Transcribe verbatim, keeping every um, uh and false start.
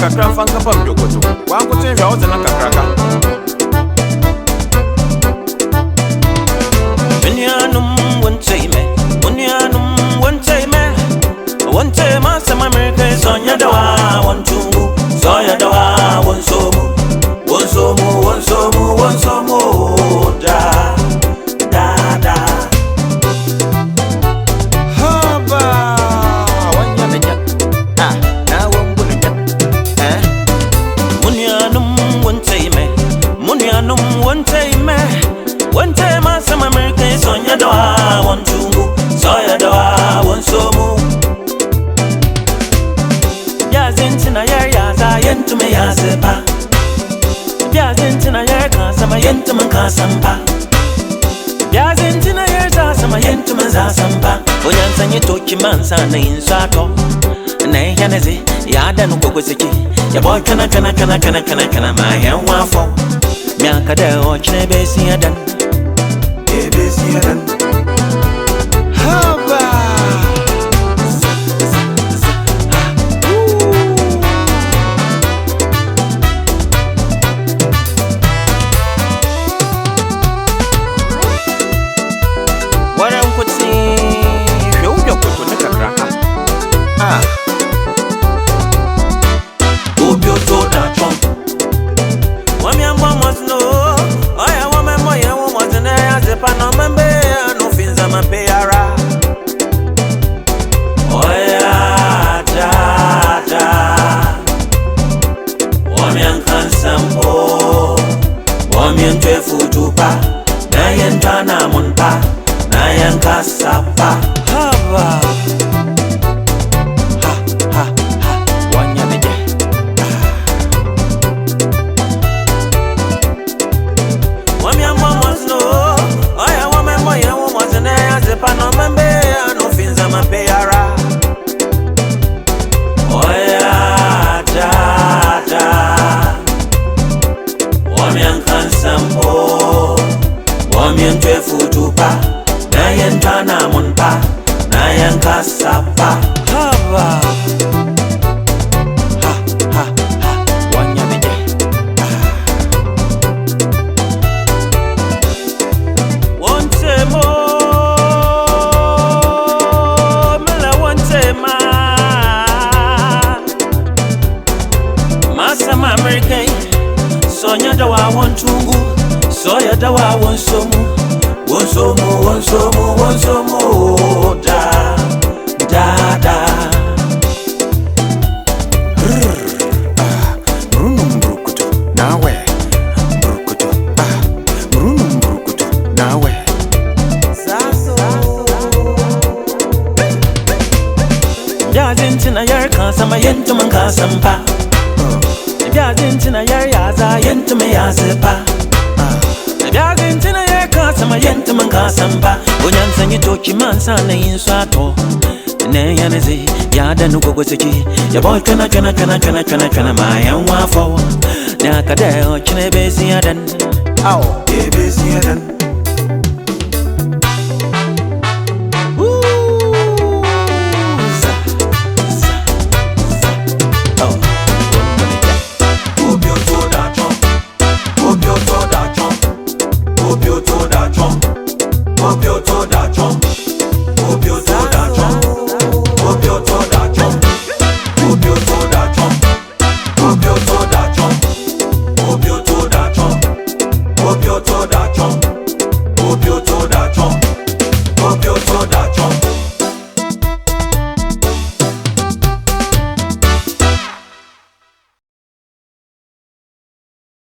kakra fanka pam yokoto. Wan ko tin hwa o tena kakraka. Munyanum one say me, munyanum one say me. One say ma sama America sonya dawa one tungu, sonya dawa one somu, one somu, one somu, one somu da da da. Haba wanya meja. Ah, na wongu meja. Eh? Munyanum one say me, munyanum one say me. One say ma sama America sonya dawa one tungu, sonya dawa one somu. Zintina yer yaza yentume yazepa. Bia zintina yer kasama yentume kasampa. Bia zintina yer zasama yentume zasampa. Onyansa nyetoki mansa na insato. Na yaneze yada nukogweseki. Ya boy kana kana kana kana kana kana ma henwa fo. Miaka de ochne besi yadan. E besi yadan. Haba. Ah, Ubio to da chom. Wami amwa mwazno. Oya wame moya wamwazne ya zepa no membe no finza mapeyara. Oya da da. Wami ankansampo. Wami ntwe futupa. Na yenta na munpa. Na yanka sapa. Haba. Ntwe futupa na yenta na munpa na yanka sapa. Haba ha ha ha wanya meje. Wonte mo mela wonte ma masa ma American sonya dawa wontungu soya dawa wonsomu. One somo, one somo, one somo, da, da, da. Ah, Bruno Mbrukutu, nawe. Mbrukutu, ah, Bruno Mbrukutu, nawe. Saso. Bia zintina yer kasama yentume kasampa. Bia zintina yer yaza yentume yazepa. Bia zintina yer kasama yentume kasamba. Onyansa nyetoki mansa na insato. Ne yaneze yada nukogweseki. Ya boy kana kana kana kana kana kana ma yanwa fo. Na kade ochne besi yadan. Aw, e besi yadan.